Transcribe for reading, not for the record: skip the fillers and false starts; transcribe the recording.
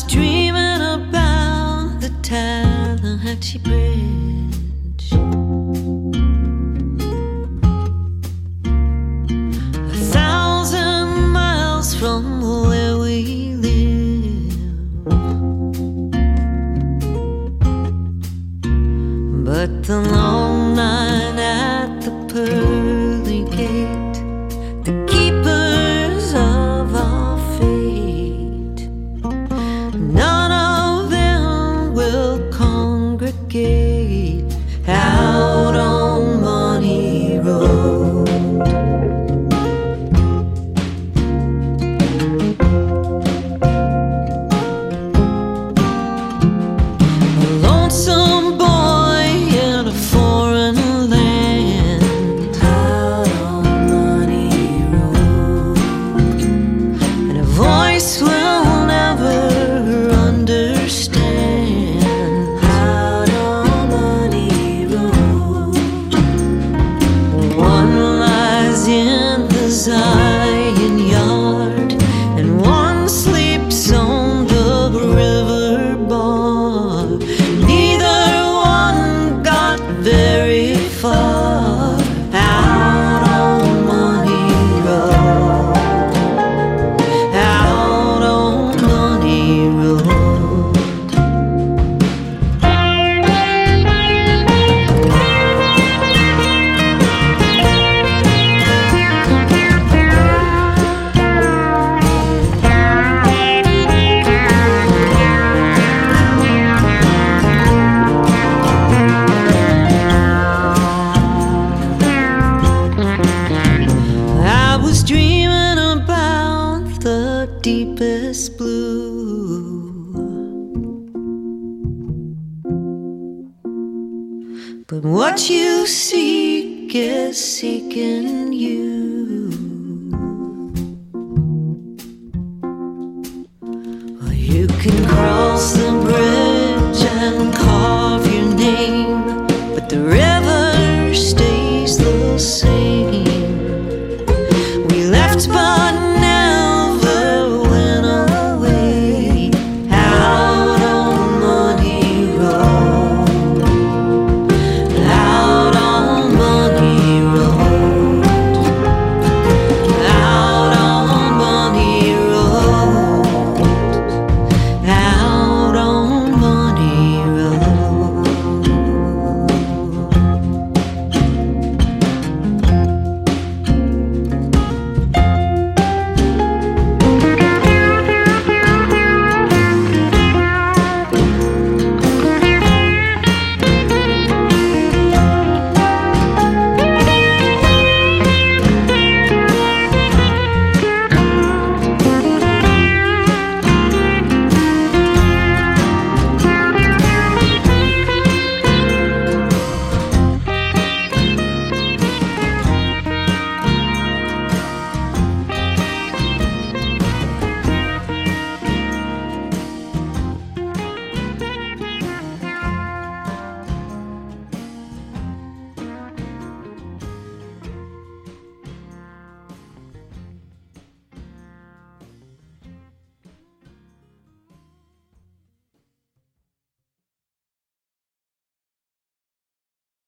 was dreaming about the Tallahatchie Bridge, 1,000 miles from where we live. But the long night at the pearly gate, the keepers of our fate, none of them will congregate out on Money Road. A lonesome boy in a foreign land, out on Money Road, and a voice we'll never understand, out on Money Road. One lies in the Zion yard, and one sleeps on the river bar. Neither one got very far out on Money Road, out on Money Road. I was dreaming about the deepest blue, but what you seek is seeking you. Well, you can cross the